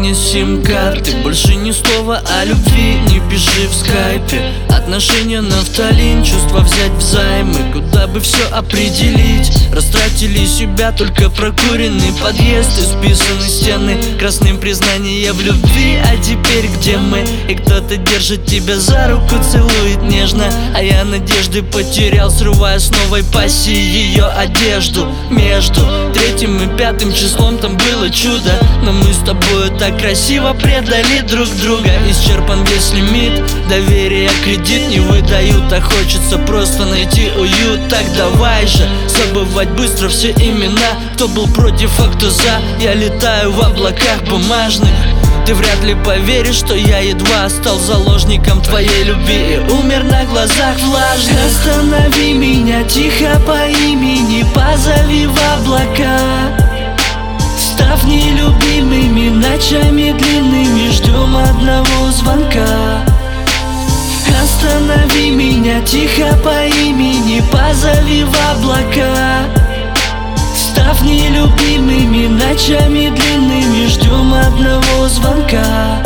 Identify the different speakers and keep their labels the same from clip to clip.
Speaker 1: мне сим-карты. Больше ни слова о любви, не пиши в скайпе. Отношения нафталин, чувства взять взаймы. Куда бы все определить? Растратили себя, только прокуренный подъезд, исписаны стены красным признание в любви. А теперь где мы? И кто-то держит тебя за руку, целует нежно. А я надежды потерял, срывая с новой пассии ее одежду. Между 3 и 5 числом там было чудо, но мы с тобой так красиво предали друг друга. Исчерпан весь лимит, доверие кредит не выдают, а хочется просто найти уют. Так давай же забывать быстро все имена, кто был против, а кто за. Я летаю в облаках бумажных. Ты вряд ли поверишь, что я едва стал заложником твоей любви и умер на глазах влажных. Останови меня тихо по имени, позови в облака. Став нелюбимыми ночами длинными, ждем одного звонка. Останови меня тихо по имени, позови в облака. Став нелюбимыми ночами длинными, ждем одного звонка.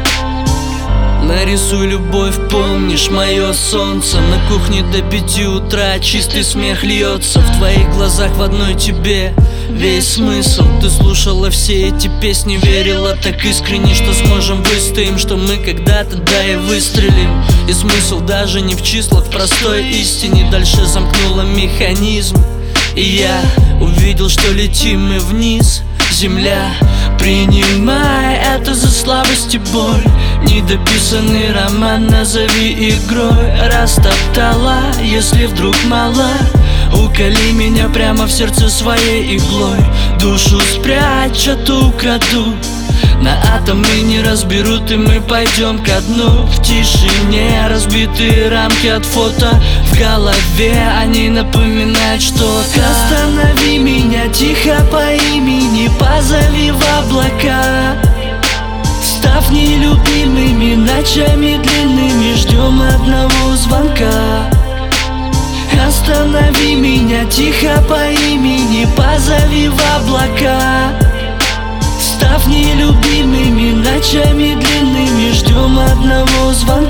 Speaker 1: Нарисуй любовь, помнишь мое солнце. На кухне до 5 утра чистый смех льется. В твоих глазах в одной тебе весь смысл. Ты слушала все эти песни, верила так искренне, что сможем выстоим, что мы когда-то, да, и выстрелим. И смысл даже не в числах, в простой истине. Дальше замкнула механизм, и я увидел, что летим мы вниз. Земля, принимай это за слабость и боль. Недописанный роман назови игрой. Растоптала, если вдруг мала. Уколи меня прямо в сердце своей иглой. Душу спрячь, что-то украду. На атомы не разберут, и мы пойдем ко дну. В тишине разбитые рамки от фото. В голове они напоминают что-то. Останови меня тихо по имени, позови в облака. Став нелюбимыми ночами длинными, ждем одного звонка. Останови меня тихо по имени, позови в облака. Став нелюбимыми ночами длинными, ждем одного звонка.